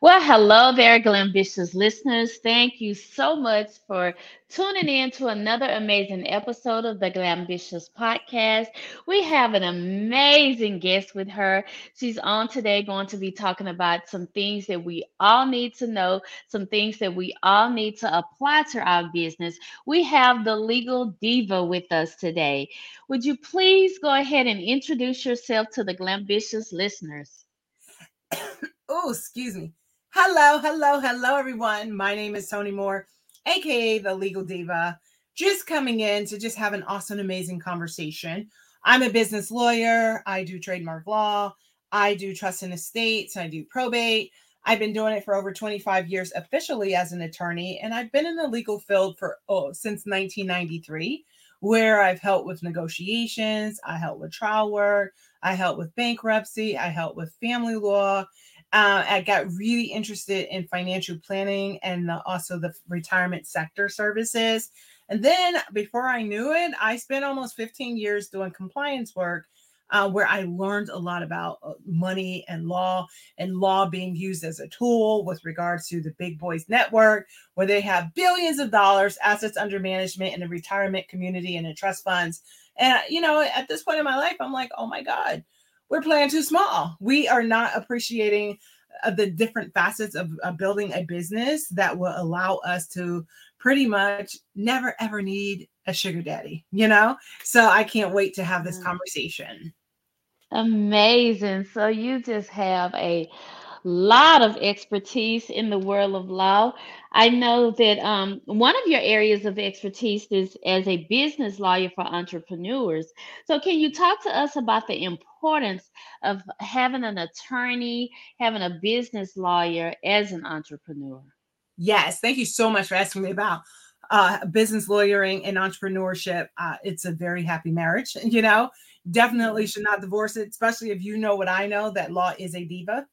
Well, hello there, Glambitious listeners. Thank you so much for tuning in to another amazing episode of the Glambitious podcast. We have an amazing guest with her. She's on today going to be talking about some things that we all need to know, some things that we all need to apply to our business. We have the legal diva with us today. Would you please go ahead and introduce yourself to the Glambitious listeners? Oh, excuse me. Hello, everyone. My name is Tony Moore, aka the Legal Diva. Just coming in to just have an awesome, amazing conversation. I'm a business lawyer. I do trademark law. I do trust and estates. I do probate. I've been doing it for over 25 years officially as an attorney, and I've been in the legal field for since 1993, where I've helped with negotiations, I help with trial work, I help with bankruptcy, I help with family law. I got really interested in financial planning and also the retirement sector services. And then before I knew it, I spent almost 15 years doing compliance work. Where I learned a lot about money and law being used as a tool with regards to the big boys network, where they have billions of dollars assets under management in the retirement community and in trust funds. And, at this point in my life, I'm like, oh my God, we're playing too small. We are not appreciating the different facets of building a business that will allow us to pretty much never ever need a sugar daddy. So I can't wait to have this conversation. Amazing. So you just have a lot of expertise in the world of law. I know that one of your areas of expertise is as a business lawyer for entrepreneurs. So can you talk to us about the importance of having an attorney, having a business lawyer as an entrepreneur? Yes, thank you so much for asking me about business lawyering and entrepreneurship. It's a very happy marriage. Definitely should not divorce it, especially if you know what I know, that law is a diva.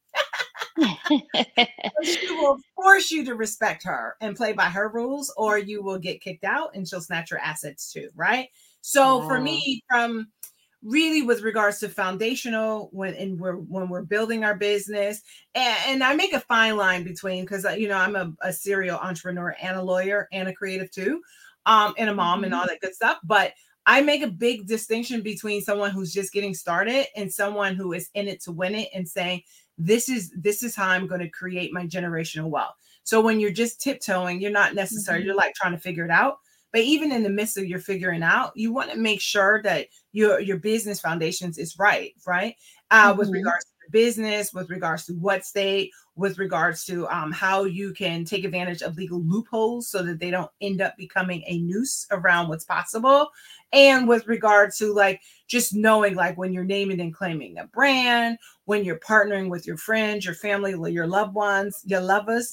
She will force you to respect her and play by her rules, or you will get kicked out and she'll snatch your assets too, right? So for Wow. me, from really with regards to foundational when we're building our business, and I make a fine line between, because I'm a serial entrepreneur and a lawyer and a creative too, and a mom and Mhm. all that good stuff. But I make a big distinction between someone who's just getting started and someone who is in it to win it and saying, this is how I'm going to create my generational wealth. So when you're just tiptoeing, you're not necessarily, you're Mhm. like trying to figure it out. But even in the midst of your figuring out, you want to make sure that your business foundations is right? With Mhm. regards to the business, with regards to what state, with regards to how you can take advantage of legal loopholes so that they don't end up becoming a noose around what's possible. And with regard to like just knowing, like when you're naming and claiming a brand, when you're partnering with your friends, your family, your loved ones, your lovers,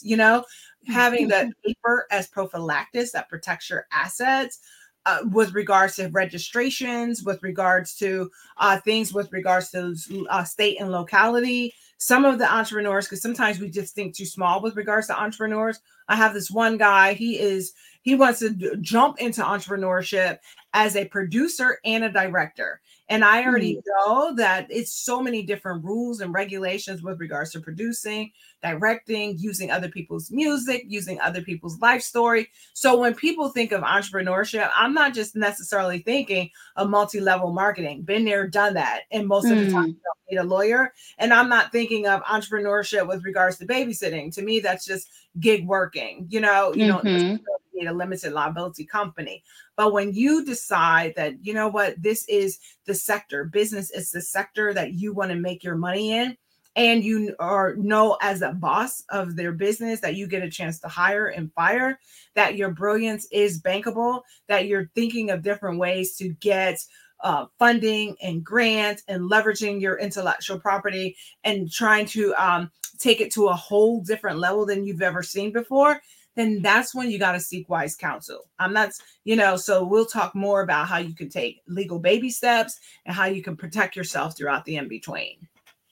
having that paper as prophylactics that protects your assets. With regards to registrations, with regards to things, with regards to state and locality. Some of the entrepreneurs, because sometimes we just think too small with regards to entrepreneurs. I have this one guy. He wants to jump into entrepreneurship as a producer and a director. And I already Mm. know that it's so many different rules and regulations with regards to producing, directing, using other people's music, using other people's life story. So when people think of entrepreneurship, I'm not just necessarily thinking of multi-level marketing. Been there, done that. And most of the time, Mm. you don't need a lawyer. And I'm not thinking of entrepreneurship with regards to babysitting. To me, that's just gig working. You don't Mhm. necessarily need a limited liability company. But when you decide that, you know what, this is the sector, business is the sector that you want to make your money in, and you are know as a boss of their business that you get a chance to hire and fire, that your brilliance is bankable, that you're thinking of different ways to get funding and grants and leveraging your intellectual property and trying to take it to a whole different level than you've ever seen before, then that's when you got to seek wise counsel. I'm not, so we'll talk more about how you can take legal baby steps and how you can protect yourself throughout the in between.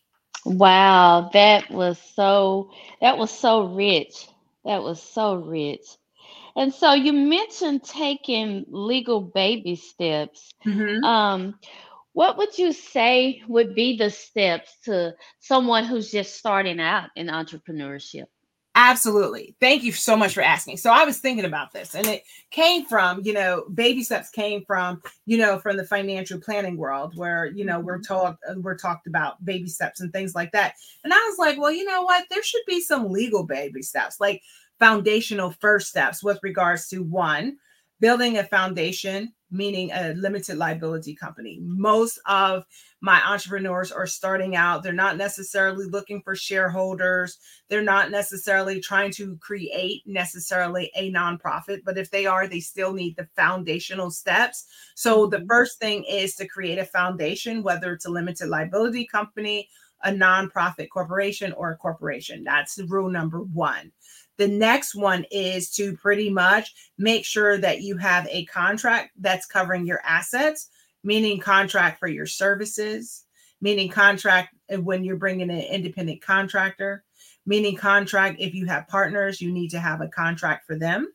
Wow, that was so rich. That was so rich. And so you mentioned taking legal baby steps. Mhm. Um, what would you say would be the steps to someone who's just starting out in entrepreneurship? Absolutely. Thank you so much for asking. So I was thinking about this, and it came from, baby steps came from, from the financial planning world where, Mhm. we're talked about baby steps and things like that. And I was like, well, you know what? There should be some legal baby steps, like foundational first steps with regards to one, building a foundation, meaning a limited liability company. Most of my entrepreneurs are starting out. They're not necessarily looking for shareholders. They're not necessarily trying to create necessarily a nonprofit, but if they are, they still need the foundational steps. So the Mhm. first thing is to create a foundation, whether it's a limited liability company, a nonprofit corporation, or a corporation. That's rule number one. The next one is to pretty much make sure that you have a contract that's covering your assets, meaning contract for your services, meaning contract when you're bringing an independent contractor, meaning contract if you have partners, you need to have a contract for them.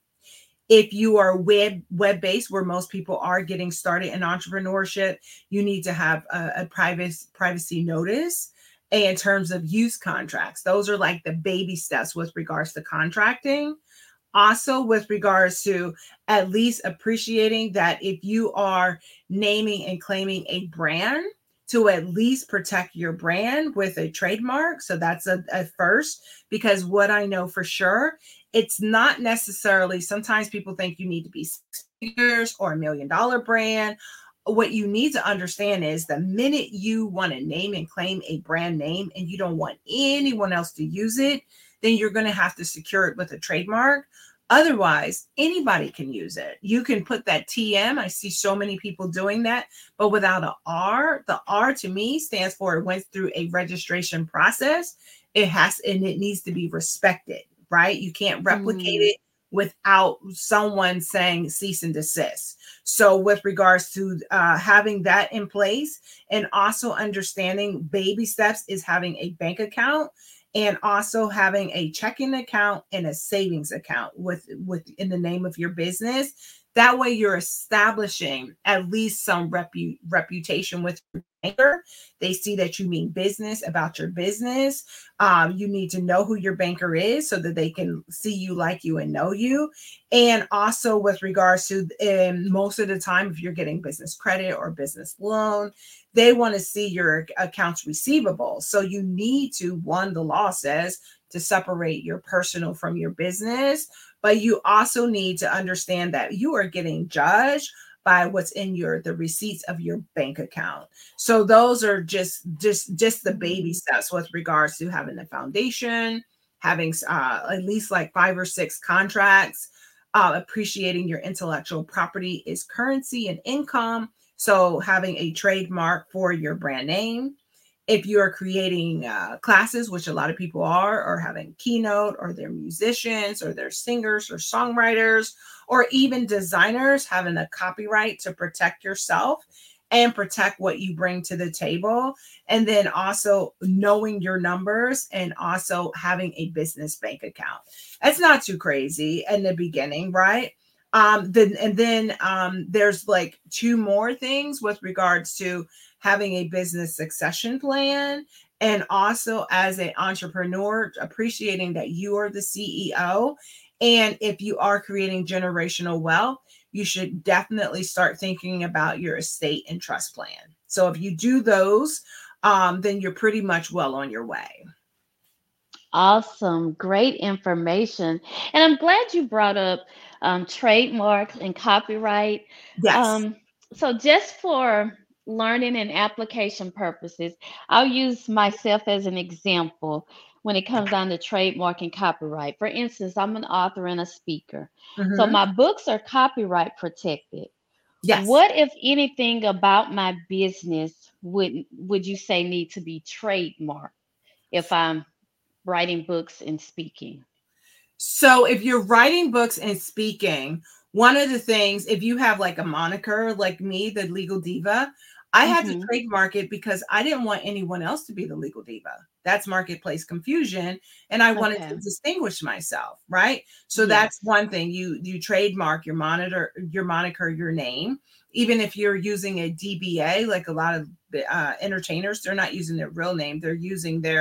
If you are web based, where most people are getting started in entrepreneurship, you need to have a privacy notice in terms of use contracts. Those are like the baby steps with regards to contracting. Also, with regards to at least appreciating that if you are naming and claiming a brand, to at least protect your brand with a trademark. So that's a first, because what I know for sure, it's not necessarily, sometimes people think you need to be 6 figures or $1 million brand. What you need to understand is the minute you want to name and claim a brand name and you don't want anyone else to use it, then you're going to have to secure it with a trademark. Otherwise, anybody can use it. You can put that TM. I see so many people doing that, but without an R. The R to me stands for it went through a registration process. And it needs to be respected, right? You can't replicate Mm. it without someone saying cease and desist. So, with regards to having that in place, and also understanding baby steps is having a bank account, and also having a checking account and a savings account with in the name of your business. That way you're establishing at least some reputation with your banker. They see that you mean business about your business. You need to know who your banker is so that they can see you, like you, and know you. And also with regards to most of the time, if you're getting business credit or business loan, they want to see your accounts receivable. So you need to, one, the law says to separate your personal from your business, but you also need to understand that you are getting judged by what's in the receipts of your bank account. So those are just the baby Mhm. steps with regards to having the foundation, having at least like 5 or 6 contracts, appreciating your intellectual property is currency and income, so having a trademark for your brand name. If you are creating classes, which a lot of people are, or having keynote, or they're musicians, or they're singers, or songwriters, or even designers, having a copyright to protect yourself and protect what you bring to the table. And then also knowing your numbers and also having a business bank account. It's not too crazy in the beginning, right? Then there's like two more things with regards to having a business succession plan, and also as an entrepreneur appreciating that you are the CEO. And if you are creating generational wealth, you should definitely start thinking about your estate and trust plan. So if you do those, then you're pretty much well on your way. Awesome. Great information. And I'm glad you brought up trademarks and copyright. Yes. Um, so, just for learning and application purposes, I'll use myself as an example when it comes down to trademark and copyright. For instance, I'm an author and a speaker. So, Hmm. my books are copyright protected. Yes. What, if anything, about my business would you say need to be trademarked if I'm writing books and speaking? So if you're writing books and speaking, one of the things, if you have like a moniker like me, the Legal Diva, I had to Mhm. trademark it because I didn't want anyone else to be the Legal Diva. That's marketplace confusion. And I wanted to Okay. distinguish myself, right? So that's Yes. one thing. You trademark your moniker, your name. Even if you're using a DBA, like a lot of entertainers, they're not using their real name, they're using their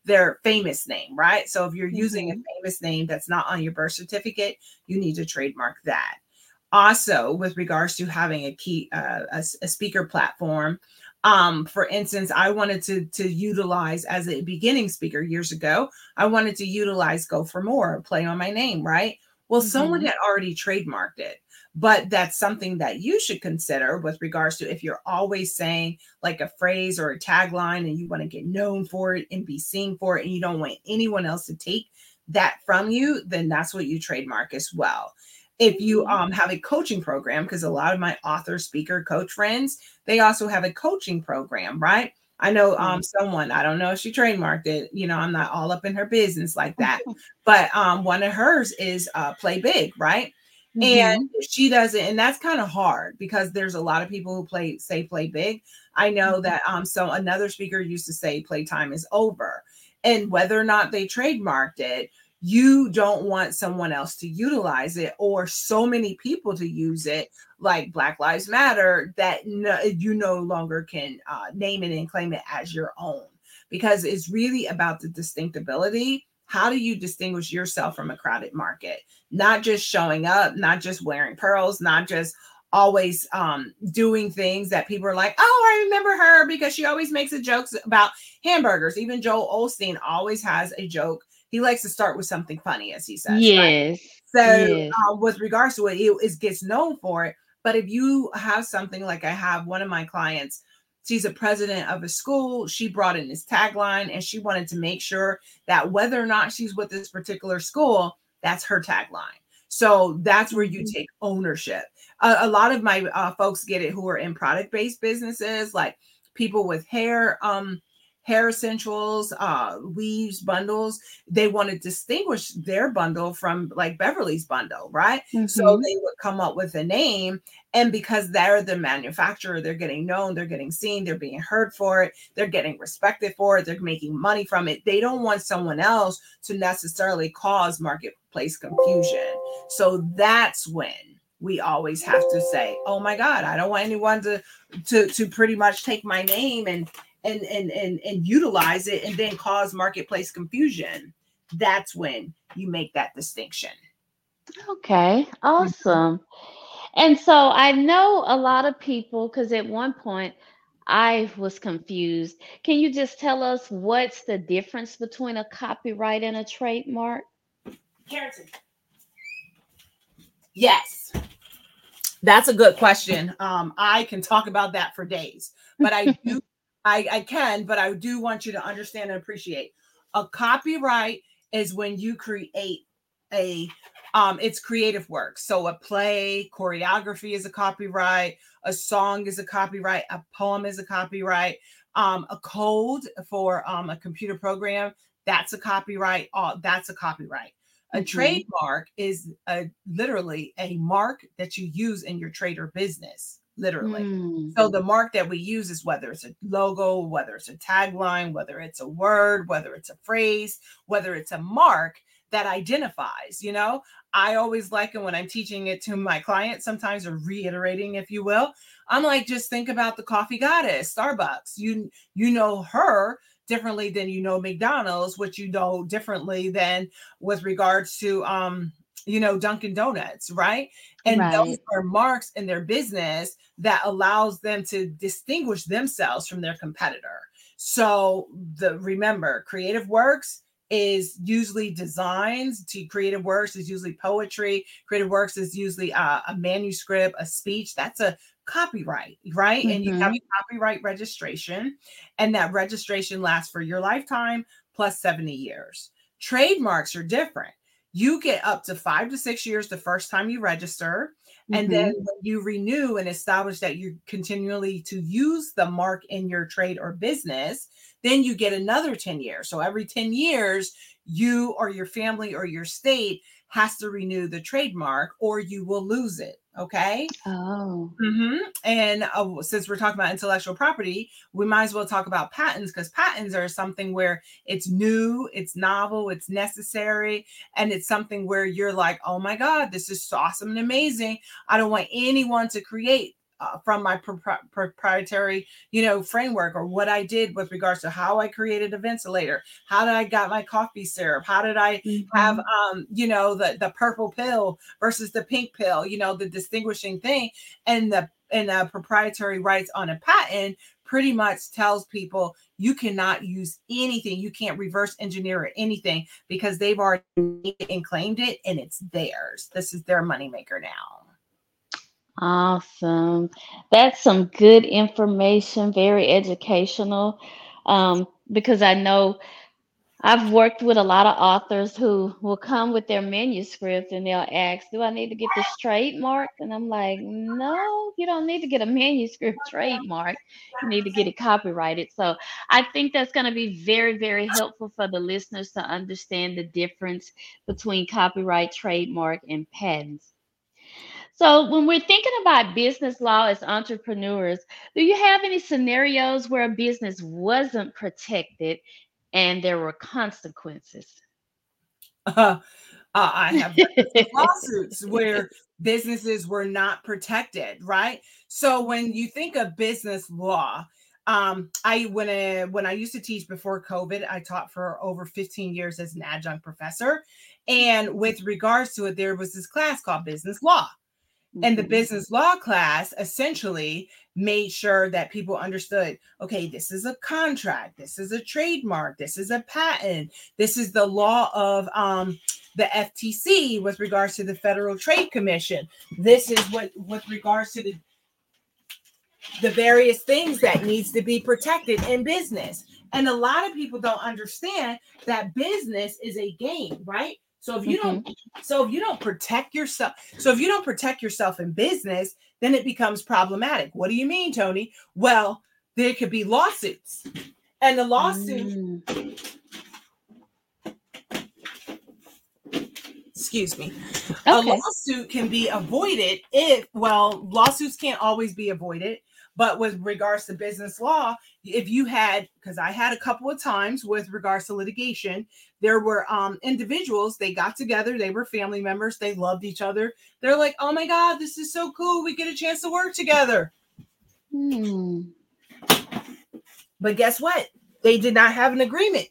their famous name, right? So if you're using a Mm-hmm. famous name that's not on your birth certificate, you need to trademark that. Also, with regards to having a key a speaker platform, for instance, I wanted to utilize as a beginning speaker years ago, I wanted to utilize Go for More, play on my name, right? Well, someone Mm-hmm. had already trademarked it, but that's something that you should consider with regards to if you're always saying like a phrase or a tagline and you want to get known for it and be seen for it and you don't want anyone else to take that from you, then that's what you trademark as well. If you Mm-hmm. have a coaching program, because a lot of my author, speaker, coach friends, they also have a coaching program, right? I know Right. someone, I don't know if she trademarked it, I'm not all up in her business like that, but one of hers is Play Big, right? And Mm-hmm. she does it, and that's kind of hard because there's a lot of people who play big. I know that so another speaker used to say playtime is over. And whether or not they trademarked it, you don't want someone else to utilize it or so many people to use it, like Black Lives Matter, that you no longer can name it and claim it as your own, because it's really about the distinctability. How do you distinguish yourself from a crowded market? Not just showing up, not just wearing pearls, not just always doing things that people are like, oh, I remember her because she always makes a jokes about hamburgers. Even Joel Osteen always has a joke. He likes to start with something funny, as he says, right? Yes. So Yes. with regards to it, it gets known for it. But if you have something like I have one of my clients, she's a president of a school. She brought in this tagline and she wanted to make sure that whether or not she's with this particular school, that's her tagline. So that's where you Mm-hmm. take ownership. A lot of my folks get it who are in product based businesses, like people with hair essentials, weaves, bundles. They want to distinguish their bundle from like Beverly's bundle, right? So Mm-hmm. they would come up with a name, and because they're the manufacturer, they're getting known, they're getting seen, they're being heard for it, they're getting respected for it, they're making money from it. They don't want someone else to necessarily cause marketplace confusion. So that's when we always have to say, oh my God, I don't want anyone to pretty much take my name and utilize it and then cause marketplace confusion. That's when you make that distinction. Okay. Awesome. And so I know a lot of people, because at one point I was confused. Can you just tell us what's the difference between a copyright and a trademark? Carrington. Yes, that's a good question. I can talk about that for days, but I can, but I do want you to understand and appreciate. A copyright is when you create a, it's creative work. So a play, choreography is a copyright, a song is a copyright, a poem is a copyright, a code for a computer program, that's a copyright. That's a copyright. A Mm-hmm. trademark is literally a mark that you use in your trade or business, literally. Mm. So the mark that we use is whether it's a logo, whether it's a tagline, whether it's a word, whether it's a phrase, whether it's a mark that identifies, I always like it when I'm teaching it to my clients, sometimes or reiterating, if you will. I'm like, just think about the coffee goddess, Starbucks. You know her differently than McDonald's, which you know differently than with regards to Dunkin' Donuts, right? And those Right. are marks in their business that allows them to distinguish themselves from their competitor. So remember, creative works is usually designs. To creative works is usually poetry. Creative works is usually a manuscript, a speech. That's a copyright, right? And you have Mm-hmm. a copyright registration, and that registration lasts for your lifetime plus 70 years. Trademarks are different. You get up to 5 to 6 years the first time you register. And then Mm-hmm. when you renew and establish that you continually to use the mark in your trade or business, then you get another 10 years. So every 10 years, you or your family or your state has to renew the trademark or you will lose it. Okay. Oh. And since we're talking about intellectual property, we might as well talk about patents, because patents are something where it's new, it's novel, it's necessary, and it's something where you're like, oh my God, this is awesome and amazing. I don't want anyone to create from my proprietary, framework, or what I did with regards to how I created a ventilator, how did I got my coffee syrup, how did I have, Mhm. the purple pill versus the pink pill, the distinguishing thing, and the proprietary rights on a patent pretty much tells people you cannot use anything. You can't reverse engineer or anything because they've already made it and claimed it and it's theirs. This is their moneymaker now. Awesome. That's some good information, very educational. Because I know I've worked with a lot of authors who will come with their manuscript and they'll ask, "Do I need to get this trademarked?" And I'm like, "No, you don't need to get a manuscript trademark. You need to get it copyrighted." So I think that's going to be very, very helpful for the listeners to understand the difference between copyright, trademark, and patents. So, when we're thinking about business law as entrepreneurs, do you have any scenarios where a business wasn't protected and there were consequences? I have records of lawsuits where businesses were not protected, right? So when you think of business law, I when I used to teach before COVID, I taught for over 15 years as an adjunct professor, and with regards to it, there was this class called business law. And the Mhm. business law class essentially made sure that people understood, okay, this is a contract, this is a trademark, this is a patent, this is the law of the FTC with regards to the Federal Trade Commission. This is what with regards to the various things that needs to be protected in business. And a lot of people don't understand that business is a game, right? So if you Mhm. don't so if you don't protect yourself, so if you don't protect yourself in business, then it becomes problematic. What do you mean, Tony? Well, there could be lawsuits. And the lawsuit, Mm. excuse me, a Okay. lawsuit can be avoided if, well, lawsuits can't always be avoided, but with regards to business law, if you had, because I had a couple of times with regards to litigation, there were individuals, they got together, they were family members, they loved each other, they're like, oh my god, this is so cool, we get a chance to work together. Hmm. But guess what, they did not have an agreement.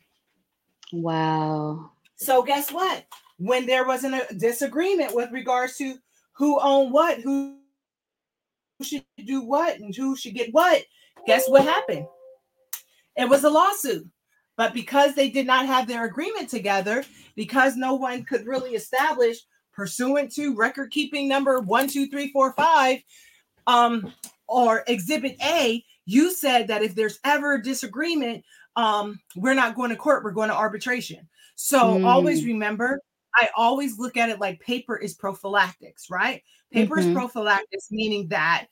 Wow. So guess what, when there was a disagreement with regards to who owned what, who should do what, and who should get what, guess what happened? It was a lawsuit. But because they did not have their agreement together, because no one could really establish, pursuant to record keeping number 12345, or exhibit A, you said that if there's ever a disagreement, we're not going to court, we're going to arbitration. So always Mm. remember, I always look at it like paper is prophylactics, right? Paper is Mhm. prophylactics, meaning that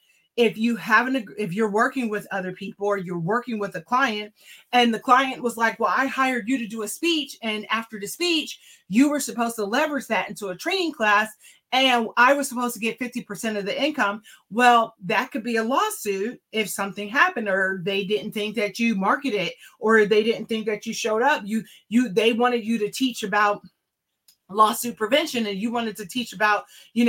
if you're working with other people or you're working with a client and the client was like, well, I hired you to do a speech, and after the speech you were supposed to leverage that into a training class, and I was supposed to get 50% of the income. Well, that could be a lawsuit if something happened, or they didn't think that you marketed, or they didn't think that you showed up. They wanted you to teach about lawsuit prevention, and you wanted to teach about,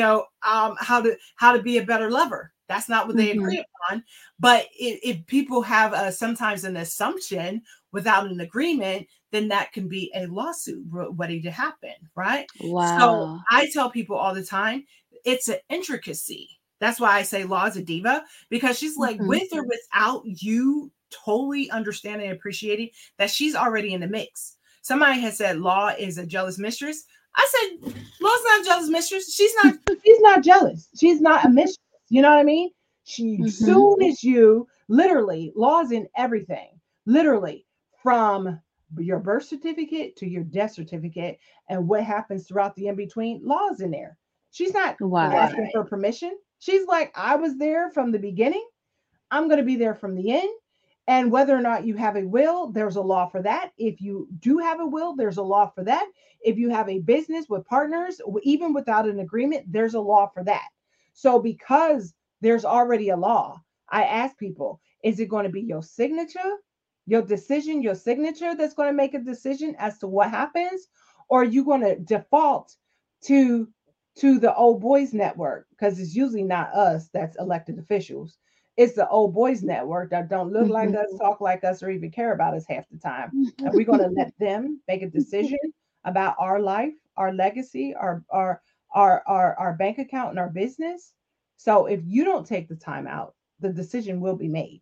how to be a better lover. That's not what they Mhm. agree upon. But if people have sometimes an assumption without an agreement, then that can be a lawsuit ready to happen, right? So Wow. I tell people all the time, it's an intricacy. That's why I say law is a diva, because she's like, Mhm. with or without you totally understanding and appreciating that she's already in the mix. Somebody has said law is a jealous mistress. I said, law's not a jealous mistress. She's not jealous. She's not a mistress. You know what I mean? She Mhm. soon as you literally laws in everything, literally from your birth certificate to your death certificate and what happens throughout the in between, laws in there. She's not Wow. asking for permission. She's like, I was there from the beginning. I'm going to be there from the end. And whether or not you have a will, there's a law for that. If you do have a will, there's a law for that. If you have a business with partners, even without an agreement, there's a law for that. So, because there's already a law, I ask people, is it going to be your signature, your decision, your signature that's going to make a decision as to what happens? Or are you going to default to to the old boys network, because it's usually not us that's elected officials. It's the old boys network that don't look like Mhm. us, talk like us, or even care about us half the time. And we're going to let them make a decision about our life, our legacy, our bank account, and our business. So if you don't take the time out, the decision will be made.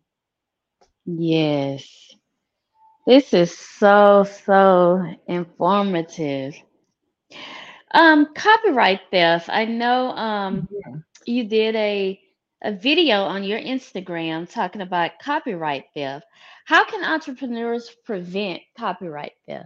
Yes. This is so informative. Copyright theft. I know you did a video on your Instagram talking about copyright theft. How can entrepreneurs prevent copyright theft?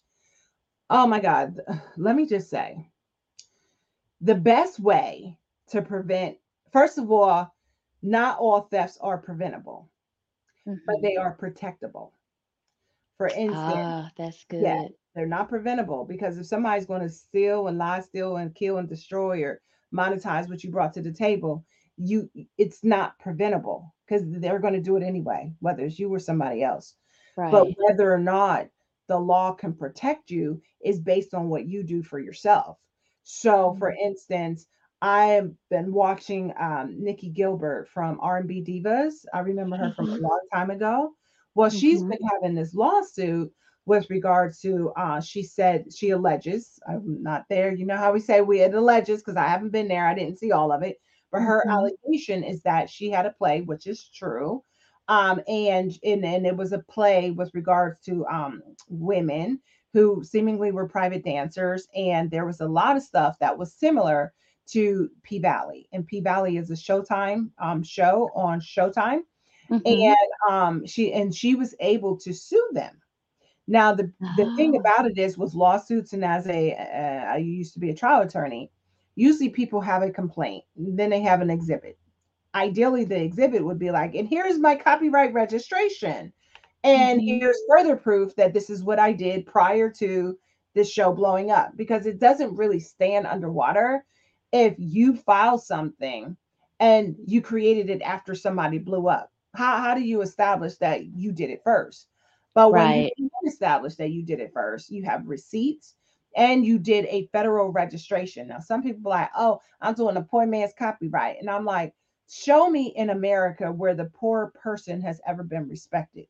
Oh my God. Let me just say, the best way to prevent, first of all, not all thefts are preventable, but Hmm. they are protectable. For instance, Ah, that's yeah, good. they're not preventable, because if somebody's going to steal and lie, steal and kill and destroy or monetize what you brought to the table, you it's not preventable, because they're going to do it anyway, whether it's you or somebody else. But Right. whether or not the law can protect you is based on what you do for yourself. So, for Mhm. instance, I've been watching Nikki Gilbert from R&B Divas. I remember her from Mhm. a long time ago. Well, she's Mhm. been having this lawsuit with regard to, she said, she alleges, I'm not there. You know how we say we had alleges, because I haven't been there. I didn't see all of it. But her Mhm. allegation is that she had a play, which is true, and it was a play with regards to women who seemingly were private dancers, and there was a lot of stuff that was similar to P Valley, and P Valley is a Showtime show on Showtime, Mhm. and she was able to sue them. Now the thing Ah. about it is, with lawsuits, and as I used to be a trial attorney, usually people have a complaint, then they have an exhibit. Ideally, the exhibit would be like, and here's my copyright registration, and Mhm. here's further proof that this is what I did prior to this show blowing up, because it doesn't really stand underwater if you file something and you created it after somebody blew up. How do you establish that you did it first? But when you Right. can establish that you did it first, you have receipts and you did a federal registration. Now, some people are like, oh, I'm doing a poor man's copyright. And I'm like, show me in America where the poor person has ever been respected.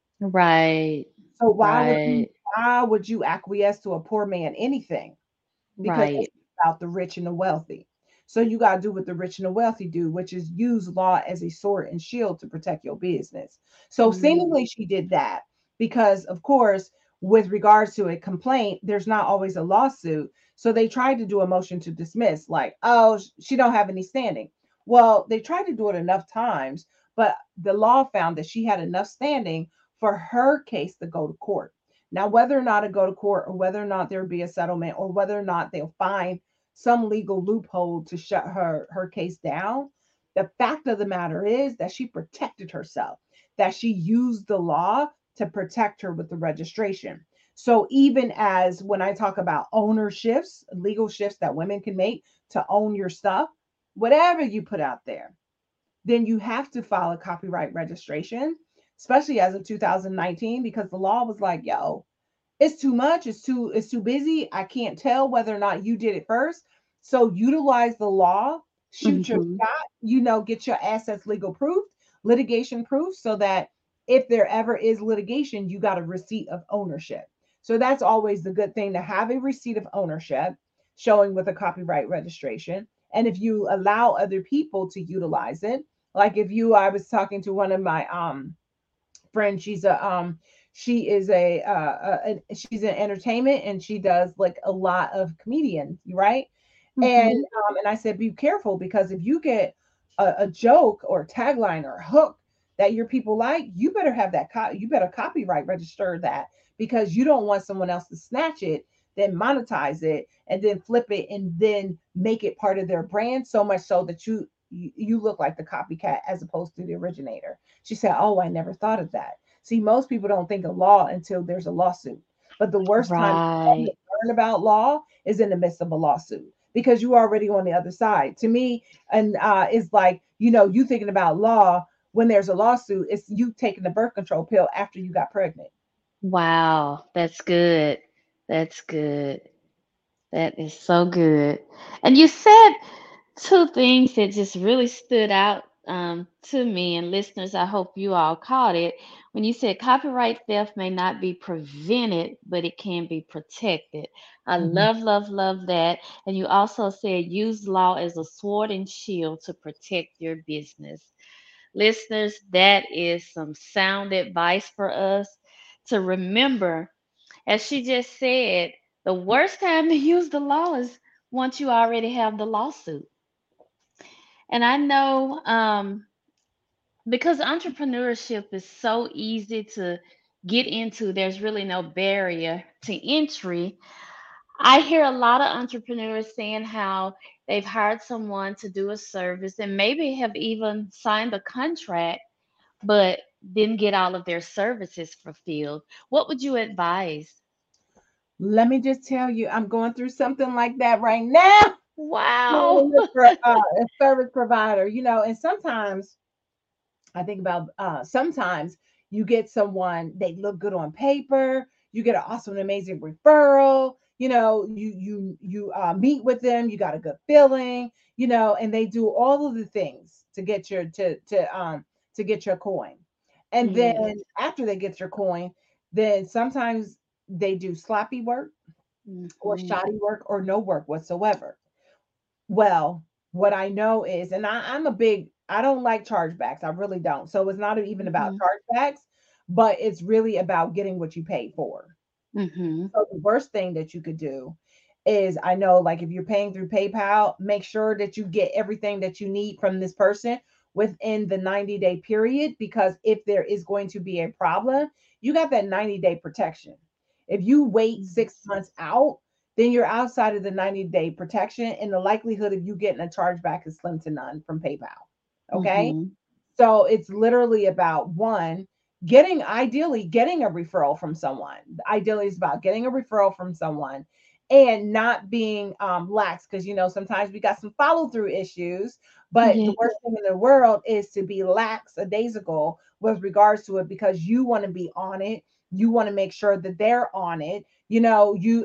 Right. So Right. why would you acquiesce to a poor man anything? Because it's Right. about the rich and the wealthy. So you got to do what the rich and the wealthy do, which is use law as a sword and shield to protect your business. So Mm. seemingly she did that, because, of course, with regards to a complaint, there's not always a lawsuit. So they tried to do a motion to dismiss, like, oh, she don't have any standing. Well, they tried to do it enough times, but the law found that she had enough standing for her case to go to court. Now, whether or not it go to court, or whether or not there be a settlement, or whether or not they'll find some legal loophole to shut her case down, the fact of the matter is that she protected herself, that she used the law to protect her with the registration. So even as when I talk about owner shifts, legal shifts that women can make to own your stuff, whatever you put out there, then you have to file a copyright registration, especially as of 2019, because the law was like, yo, it's too much, it's too busy. I can't tell whether or not you did it first. So utilize the law, shoot your Mhm. shot, get your assets legal proof, litigation proof, so that if there ever is litigation, you got a receipt of ownership. So that's always the good thing, to have a receipt of ownership showing with a copyright registration. And if you allow other people to utilize it, like if you I was talking to one of my friend. She is she's in entertainment, and she does like a lot of comedians, right? Mhm. And I said, be careful, because if you get a joke or a tagline or a hook that your people like, you better have that. You better copyright register that, because you don't want someone else to snatch it, then monetize it, and then flip it, and then make it part of their brand, so much so that you look like the copycat as opposed to the originator. She said, oh, I never thought of that. See, most people don't think of law until there's a lawsuit. But the worst time to Right. learn about law is in the midst of a lawsuit, because you already on the other side. To me, and it's like, you thinking about law when there's a lawsuit, it's you taking the birth control pill after you got pregnant. Wow. That's good. That's good. That is so good. And you said two things that just really stood out to me and listeners. I hope you all caught it. When you said copyright theft may not be prevented, but it can be protected. I Mhm. love, love, love that. And you also said use law as a sword and shield to protect your business. Listeners, that is some sound advice for us to remember. As she just said, the worst time to use the law is once you already have the lawsuit. And I know because entrepreneurship is so easy to get into, there's really no barrier to entry. I hear a lot of entrepreneurs saying how they've hired someone to do a service and maybe have even signed a contract, but didn't get all of their services fulfilled. What would you advise? Let me just tell you, I'm going through something like that right now. Trying to Wow. look for a service provider, and sometimes I think about sometimes you get someone, they look good on paper, you get an awesome, amazing referral, you meet with them, you got a good feeling, and they do all of the things to get your to get your coin. And then Yes. after they get your coin, then sometimes they do sloppy work or Hmm. shoddy work or no work whatsoever. Well, what I know is, and I don't like chargebacks. I really don't. So it's not even about Hmm. chargebacks, but it's really about getting what you paid for. Hmm. So the worst thing that you could do is, I know, like if you're paying through PayPal, make sure that you get everything that you need from this person within the 90-day period, because if there is going to be a problem, you got that 90-day protection. If you wait six Yes. months out, then you're outside of the 90-day protection, and the likelihood of you getting a chargeback is slim to none from PayPal. Okay. Hmm. So it's literally about one, ideally getting a referral from someone. Ideally, it's about getting a referral from someone and not being lax, because sometimes we got some follow through issues. But the Yes. worst thing in the world is to be lax a days ago with regards to it, because you want to be on it. You want to make sure that they're on it. You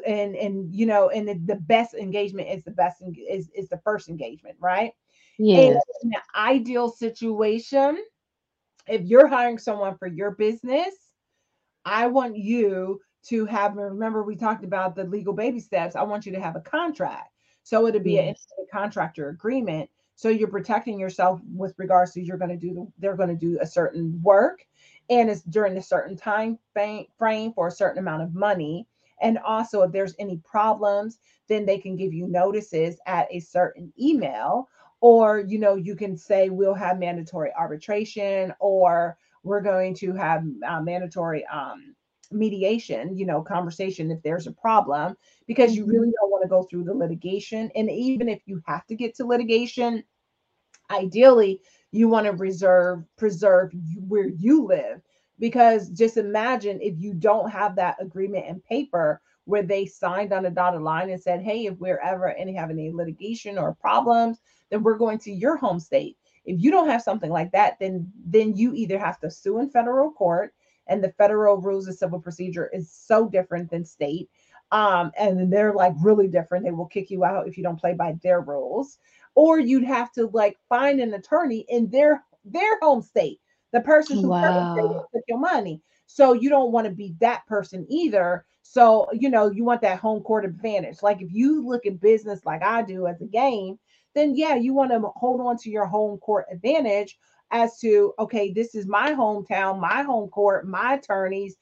and the best engagement is is the first engagement, right? And Yes. in the ideal situation, if you're hiring someone for your business, I want you to have, remember we talked about the legal baby steps. I want you to have a contract. So it'll be an Yes. independent contractor agreement. So you're protecting yourself with regards to they're going to do a certain work, and it's during a certain frame for a certain amount of money. And also, if there's any problems, then they can give you notices at a certain email, or you can say we'll have mandatory arbitration, or we're going to have mandatory mediation, conversation if there's a problem, because you Hmm. really don't want to go through the litigation. And even if you have to get to litigation, ideally you want to preserve where you live, because just imagine if you don't have that agreement in paper where they signed on a dotted line and said, hey, if we're ever have any litigation or problems, then we're going to your home state. If you don't have something like that, then you either have to sue in federal court, and the federal rules of civil procedure is so different than state, and they're like really different. They will kick you out if you don't play by their rules, or you'd have to like find an attorney in their home state, the person who perpetrated Wow. and took your money. So you don't want to be that person either. So you want that home court advantage. Like if you look at business like I do as a game, then yeah, you want to hold on to your home court advantage, as to, okay, this is my hometown, my home court, my attorneys,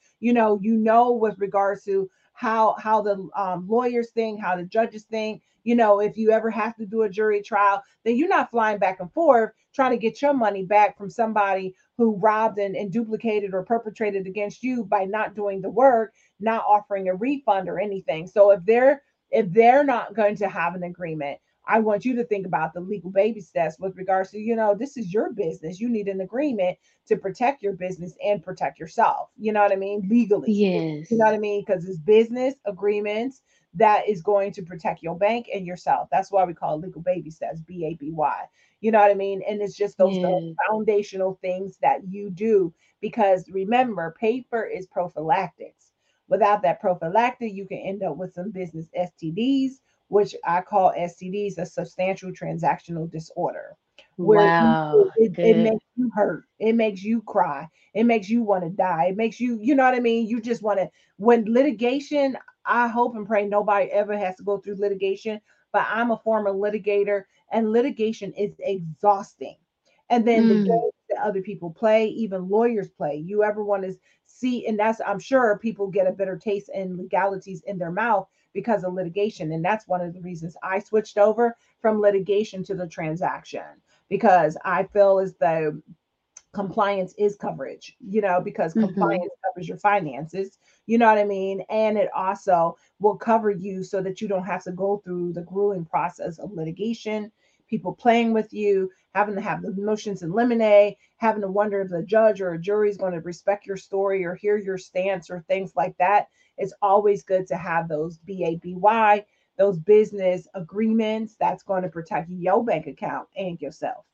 with regards to how the lawyers think, how the judges think. If you ever have to do a jury trial, then you're not flying back and forth trying to get your money back from somebody who robbed and duplicated or perpetrated against you by not doing the work, not offering a refund or anything. So if they're not going to have an agreement, I want you to think about the legal baby steps with regards to, this is your business. You need an agreement to protect your business and protect yourself. You know what I mean? Legally. You know Yes. what I mean? Because it's business agreements that is going to protect your bank and yourself. That's why we call it legal baby steps, BABY. You know what I mean? And it's just those Yes. foundational things that you do, because remember, paper is prophylactics. Without that prophylactic, you can end up with some business STDs, which I call STDs, a substantial transactional disorder, where Wow. it Good. makes you hurt, it makes you cry, it makes you want to die, it makes you, you know what I mean? You just want to, when litigation, I hope and pray nobody ever has to go through litigation, but I'm a former litigator, and litigation is exhausting. And then the Mm, games that other people play, even lawyers play. You ever want to see, and that's, I'm sure people get a bitter taste in legalities in their mouth because of litigation. And that's one of the reasons I switched over from litigation to the transaction, because I feel as though compliance is coverage, because mm-hmm. compliance covers your finances, you know what I mean? And it also will cover you so that you don't have to go through the grueling process of litigation, people playing with you, having to have the motions in limine, having to wonder if the judge or a jury is going to respect your story or hear your stance or things like that. It's always good to have those BABY, those business agreements that's going to protect your bank account and yourself.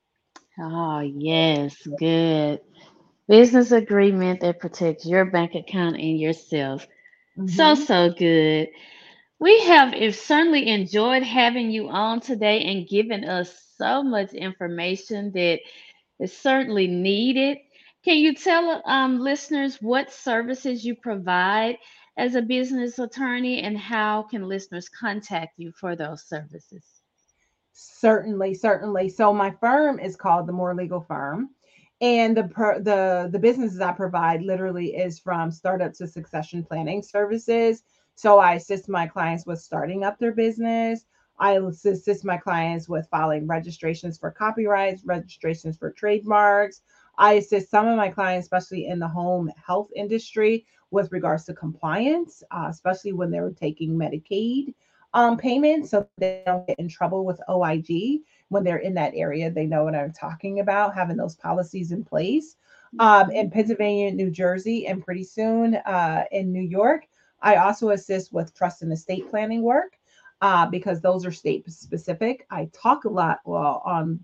Oh, yes. Good. Business agreement that protects your bank account and yourself. So, Hmm. so good. We have certainly enjoyed having you on today and giving us so much information that is certainly needed. Can you tell listeners what services you provide as a business attorney and how can listeners contact you for those services? Certainly, certainly. So my firm is called the More Legal Firm, and the businesses I provide literally is from startup to succession planning services. So I assist my clients with starting up their business. I assist my clients with filing registrations for copyrights, registrations for trademarks. I assist some of my clients, especially in the home health industry, with regards to compliance, especially when they're taking Medicaid payments, so they don't get in trouble with OIG when they're in that area. They know what I'm talking about, having those policies in place. Mhm. In Pennsylvania, New Jersey, and pretty soon in New York. I also assist with trust and estate planning work. Because those are state specific. I talk a lot, well,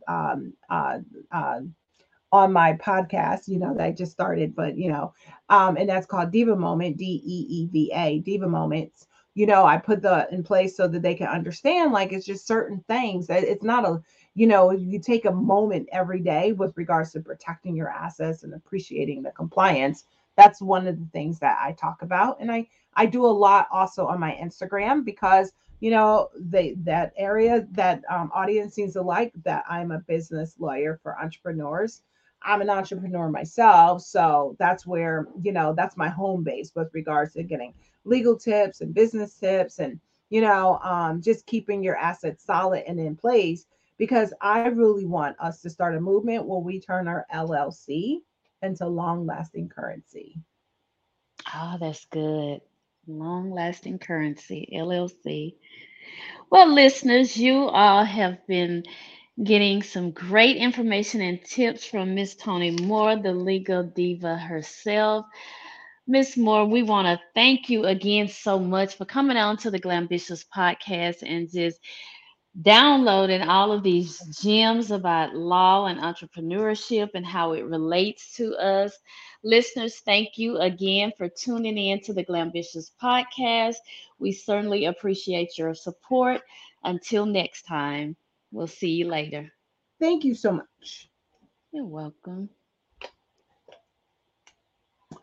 uh, on my podcast, that I just started, but and that's called Diva Moment, DEEVA, Diva Moments. I put the in place so that they can understand, like, it's just certain things. It's not a, you take a moment every day with regards to protecting your assets and appreciating the compliance. That's one of the things that I talk about. And I do a lot also on my Instagram, because that area, that audience seems to like that I'm a business lawyer for entrepreneurs. I'm an entrepreneur myself, so that's where, that's my home base with regards to getting legal tips and business tips, and just keeping your assets solid and in place, because I really want us to start a movement where we turn our LLC into long lasting currency. Oh, that's good. Long lasting currency, LLC. Well, listeners, you all have been getting some great information and tips from Miss Tony Moore, the legal diva herself. Miss Moore, we want to thank you again so much for coming on to the Glambitious podcast and just downloading all of these gems about law and entrepreneurship and how it relates to us. Listeners, thank you again for tuning in to the Glambitious podcast. We certainly appreciate your support. Until next time, we'll see you later. Thank you so much. You're welcome.